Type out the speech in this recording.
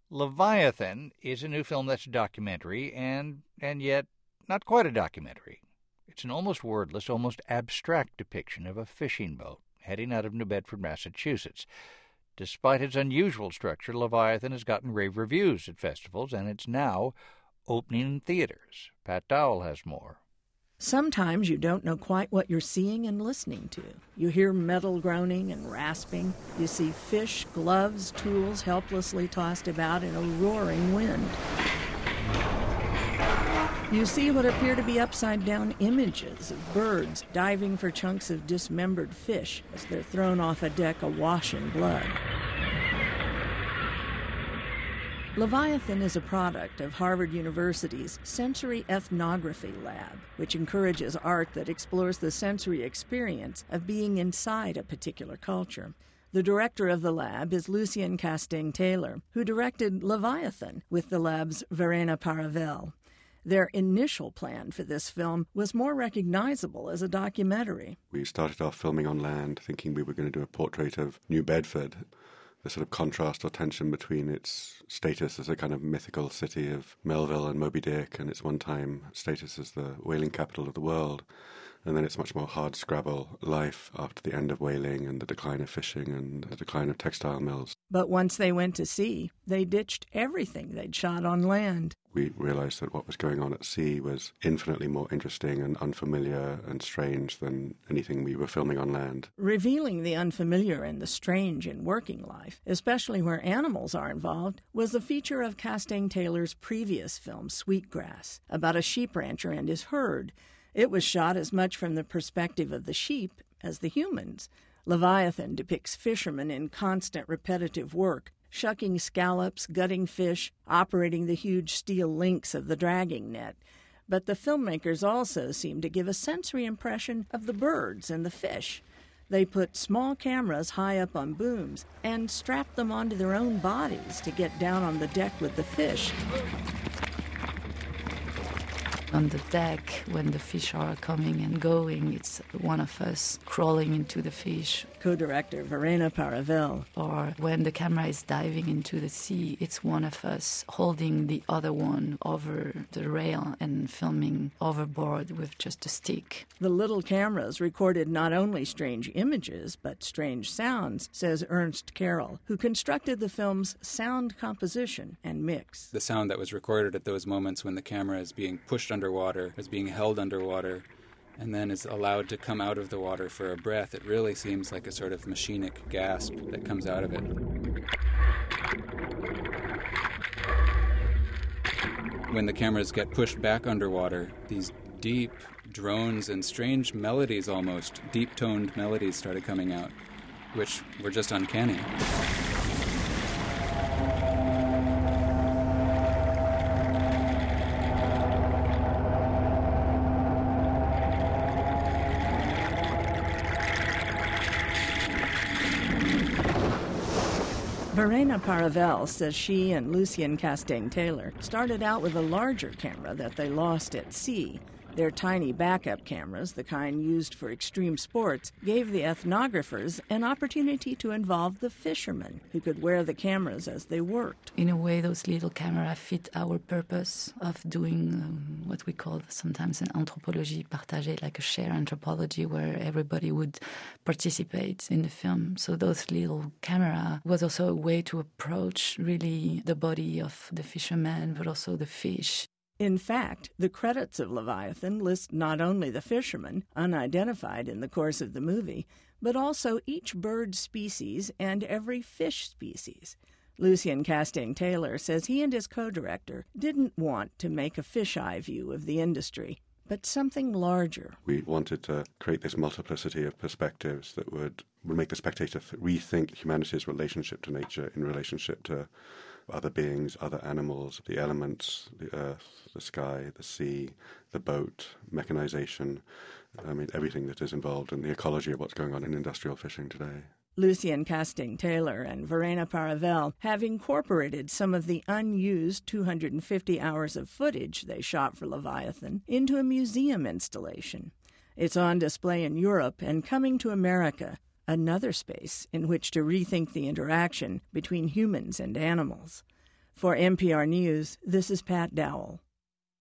Leviathan is a new film that's a documentary and yet not quite a documentary. It's an almost wordless, almost abstract depiction of a fishing boat heading out of New Bedford, Massachusetts. Despite its unusual structure, Leviathan has gotten rave reviews at festivals, and it's now opening in theaters. Pat Dowell has more. Sometimes you don't know quite what you're seeing and listening to. You hear metal groaning and rasping. You see fish, gloves, tools helplessly tossed about in a roaring wind. You see what appear to be upside-down images of birds diving for chunks of dismembered fish as they're thrown off a deck awash in blood. Leviathan is a product of Harvard University's Sensory Ethnography Lab, which encourages art that explores the sensory experience of being inside a particular culture. The director of the lab is Lucien Castaigne-Taylor, who directed Leviathan with the lab's Verena Paravel. Their initial plan for this film was more recognizable as a documentary. We started off filming on land, thinking we were going to do a portrait of New Bedford, the sort of contrast or tension between its status as a kind of mythical city of Melville and Moby Dick and its one-time status as the whaling capital of the world, and then its much more hard-scrabble life after the end of whaling and the decline of fishing and the decline of textile mills. But once they went to sea, they ditched everything they'd shot on land. We realized that what was going on at sea was infinitely more interesting and unfamiliar and strange than anything we were filming on land. Revealing the unfamiliar and the strange in working life, especially where animals are involved, was the feature of Castaigne-Taylor's previous film, Sweetgrass, about a sheep rancher and his herd. It was shot as much from the perspective of the sheep as the humans. Leviathan depicts fishermen in constant repetitive work, shucking scallops, gutting fish, operating the huge steel links of the dragging net. But the filmmakers also seem to give a sensory impression of the birds and the fish. They put small cameras high up on booms and strapped them onto their own bodies to get down on the deck with the fish. On the deck, when the fish are coming and going, it's one of us crawling into the fish. Co-director Verena Paravel. Or when the camera is diving into the sea, it's one of us holding the other one over the rail and filming overboard with just a stick. The little cameras recorded not only strange images, but strange sounds, says Ernst Carroll, who constructed the film's sound composition and mix. The sound that was recorded at those moments when the camera is being pushed underwater, is being held underwater, and then is allowed to come out of the water for a breath, it really seems like a sort of machinic gasp that comes out of it. When the cameras get pushed back underwater, these deep drones and strange melodies almost, deep-toned melodies started coming out, which were just uncanny. Verena Paravel says she and Lucien Castaigne-Taylor started out with a larger camera that they lost at sea. Their tiny backup cameras, the kind used for extreme sports, gave the ethnographers an opportunity to involve the fishermen, who could wear the cameras as they worked. In a way, those little cameras fit our purpose of doing what we call sometimes an anthropologie partagée, like a shared anthropology where everybody would participate in the film. So those little camera was also a way to approach really the body of the fisherman, but also the fish. In fact, the credits of Leviathan list not only the fishermen, unidentified in the course of the movie, but also each bird species and every fish species. Lucien Castaigne-Taylor says he and his co-director didn't want to make a fisheye view of the industry, but something larger. We wanted to create this multiplicity of perspectives that would make the spectator rethink humanity's relationship to nature in relationship to other beings, other animals, the elements, the earth, the sky, the sea, the boat, mechanization, everything that is involved in the ecology of what's going on in industrial fishing today. Lucien Castaigne-Taylor and Verena Paravel have incorporated some of the unused 250 hours of footage they shot for Leviathan into a museum installation. It's on display in Europe and coming to America, another space in which to rethink the interaction between humans and animals. For NPR News, this is Pat Dowell.